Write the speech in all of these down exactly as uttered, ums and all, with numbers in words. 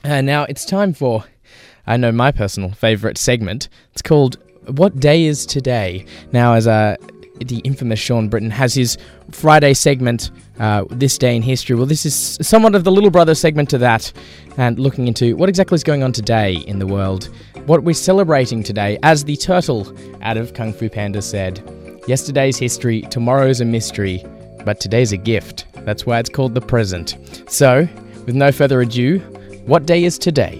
Uh, now it's time for, I know, my personal favourite segment. It's called What Day Is Today? Now, as uh, the infamous Sean Britton has his Friday segment, uh, This Day in History, well, this is somewhat of the little brother segment to that, and looking into what exactly is going on today in the world, what we're celebrating today. As the turtle out of Kung Fu Panda said, yesterday's history, tomorrow's a mystery, but today's a gift. That's why it's called the present. So, with no further ado, what day is today?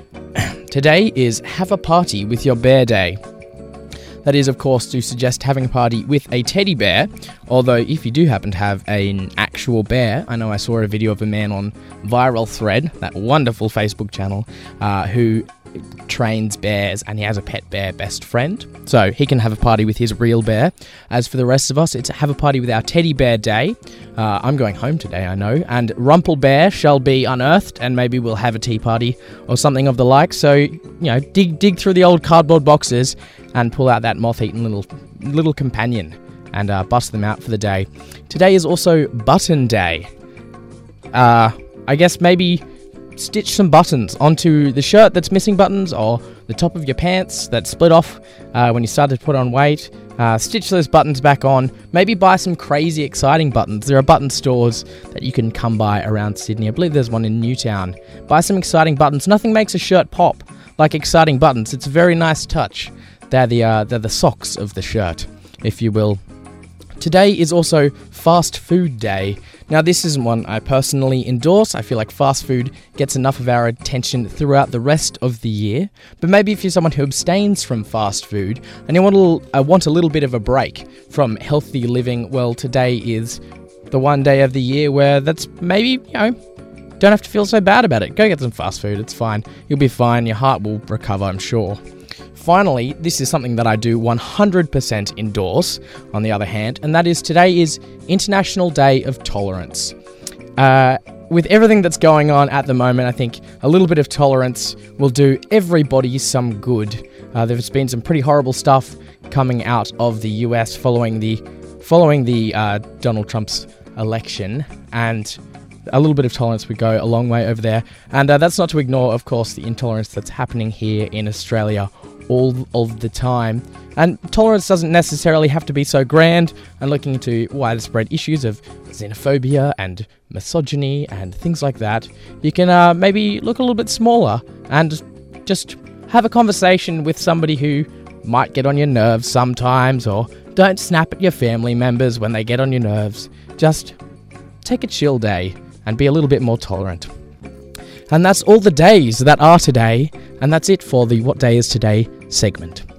Today is Have a Party with Your Bear Day. That is, of course, to suggest having a party with a teddy bear, although if you do happen to have an actual bear, I know I saw a video of a man on Viral Thread, that wonderful Facebook channel, uh, who trains bears, and he has a pet bear best friend, so he can have a party with his real bear. As for the rest of us, it's have a party with our teddy bear day. Uh, I'm going home today, I know, and Rumple Bear shall be unearthed, and maybe we'll have a tea party or something of the like. So, you know, dig dig through the old cardboard boxes and pull out that moth-eaten little little companion and uh, bust them out for the day. Today is also Button Day. Uh, I guess maybe stitch some buttons onto the shirt that's missing buttons, or the top of your pants that split off uh, when you started to put on weight. Uh, stitch those buttons back on. Maybe buy some crazy exciting buttons. There are button stores that you can come by around Sydney. I believe there's one in Newtown. Buy some exciting buttons. Nothing makes a shirt pop like exciting buttons. It's a very nice touch. They're the, uh, they're the socks of the shirt, if you will. Today is also Fast Food Day. Now, this isn't one I personally endorse. I feel like fast food gets enough of our attention throughout the rest of the year. But maybe if you're someone who abstains from fast food and you want a little, uh, want a little bit of a break from healthy living, well, today is the one day of the year where that's maybe, you know, don't have to feel so bad about it. Go get some fast food. It's fine. You'll be fine. Your heart will recover, I'm sure. Finally, this is something that I do one hundred percent endorse, on the other hand, and that is today is International Day of Tolerance. Uh, with everything that's going on at the moment, I think a little bit of tolerance will do everybody some good. Uh, there's been some pretty horrible stuff coming out of the U S following the following the uh, Donald Trump's election, and a little bit of tolerance would go a long way over there. And uh, that's not to ignore, of course, the intolerance that's happening here in Australia all of the time. And tolerance doesn't necessarily have to be so grand, and looking into widespread issues of xenophobia and misogyny and things like that, you can uh, maybe look a little bit smaller and just have a conversation with somebody who might get on your nerves sometimes, or don't snap at your family members when they get on your nerves. Just take a chill day and be a little bit more tolerant. And that's all the days that are today, and that's it for the What Day Is Today segment.